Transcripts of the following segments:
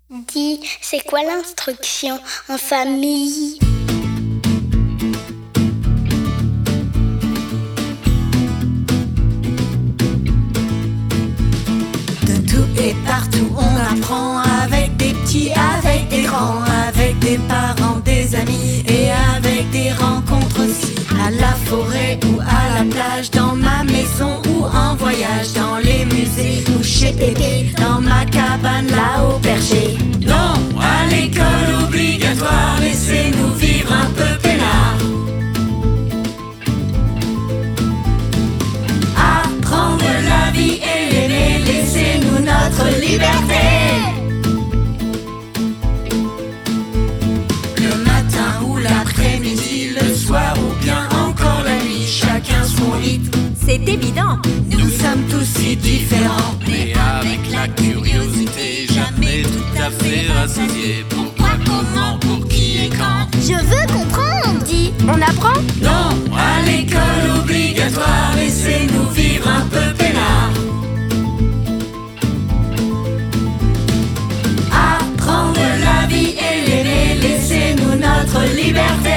Dis, c'est quoi l'instruction en famille ? De tout et partout on apprend, avec des petits, avec des grands, avec des parents, des amis et avec des rencontres aussi. À la forêt ou à la plage, dans ma maison ou en voyage, dans les musées ou chez Pépé, dans ma cabane là au berger. Non, à l'école obligatoire, laissez-nous vivre un peu peinard. Apprendre la vie et l'aimer, laissez-nous notre liberté. Le matin ou l'après-midi, le soir ou bien encore la nuit, chacun son rythme, c'est évident. Nous sommes tous si différents, mais avec la curiosité, jamais tout à fait rassasié. Pourquoi, comment, pour qui et quand? Je veux comprendre. Dis, on apprend ? Non, à l'école obligatoire, laissez-nous vivre un peu peinard. Apprendre la vie et l'aimer, laissez-nous notre liberté.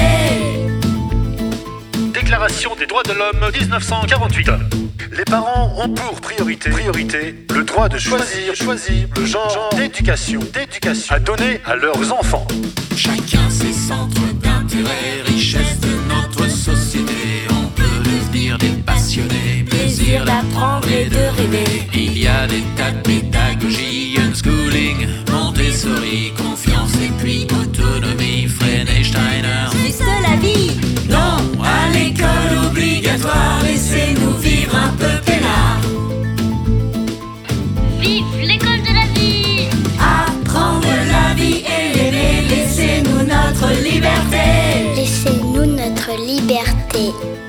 Déclaration des droits de l'homme 1948. Les parents ont pour priorité le droit de choisir le genre d'éducation à donner à leurs enfants. Chacun ses centres d'intérêt, richesse de notre société. On peut devenir des passionnés, Plaisir d'apprendre et de rêver. Il y a des tas de pédagogie, unschooling, Montessori, confiance et puis autonomie, Freinet, Steiner. Juste la vie. Non, à l'école obligatoire, laissez-nous vivre un peu peinard. Vive l'école de la vie ! Apprendre la vie et l'aimer, laissez-nous notre liberté. Laissez-nous notre liberté.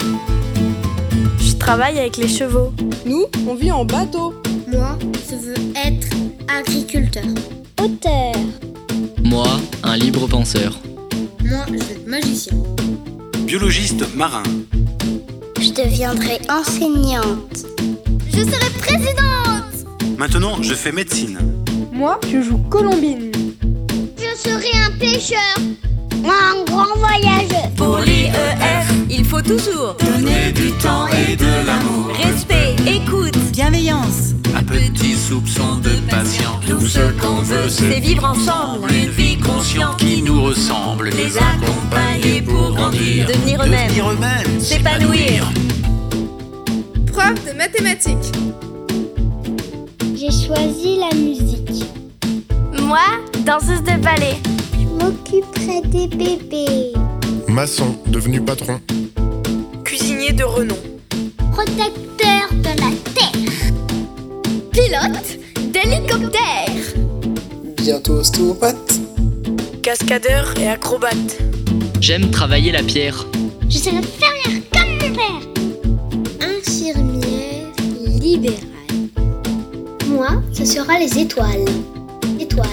Je travaille avec les chevaux. Nous, on vit en bateau. Moi, je veux être agriculteur. Auteur. Moi, un libre penseur. Moi, je veux être magicien. Biologiste marin. Je deviendrai enseignante. Je serai présidente. Maintenant, je fais médecine. Moi, je joue Colombine. Je serai un pêcheur. Moi, un grand voyageur. Pour l'IEF, il faut toujours donner du temps et de l'amour. Respect, écoute, bienveillance. Un petit soupçon de patience. Tout ce qu'on veut, c'est vivre ensemble. Une vie consciente qui nous ressemble. Les accompagner pour grandir, devenir eux-mêmes, s'épanouir. Prof de mathématiques. J'ai choisi la musique. Moi, danseuse de ballet. Je m'occuperai des bébés. Maçon, devenu patron. Cuisinier de renom. Protecteur de la terre. Pilote d'hélicoptère. Bientôt ostéopathe. Cascadeur et acrobate. J'aime travailler la pierre. Je serai fermière comme mon père. Infirmière libérale. Moi, ce sera les étoiles. Étoiles.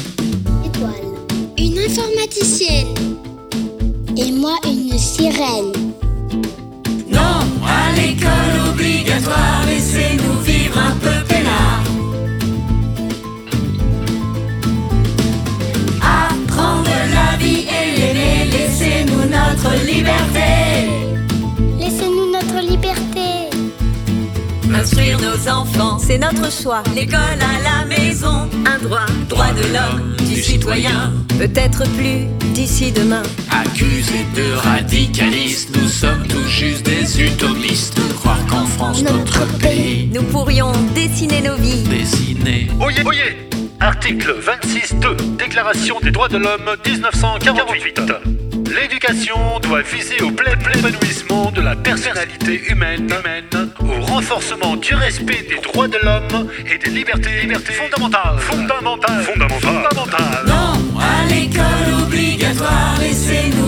Une informaticienne. Et moi, une sirène. Non, à l'école obligatoire, laissez-nous vivre un peu peinard. Apprendre la vie et l'aimer, laissez-nous notre liberté. Laissez-nous notre liberté. Instruire nos enfants, c'est notre choix. L'école à la maison, un droit de l'homme, du citoyen. Peut-être plus d'ici demain. Accusés de radicalisme, nous sommes tout juste des utopistes. Croire qu'en France, notre pays, Nous pourrions dessiner nos vies. dessiné. Oyez, oyez ! Article 26.2, Déclaration des droits de l'homme 1948. L'éducation doit viser au plein épanouissement de la personnalité humaine, au renforcement du respect des droits de l'homme et des libertés fondamentales. Non, à l'école obligatoire, laissez-nous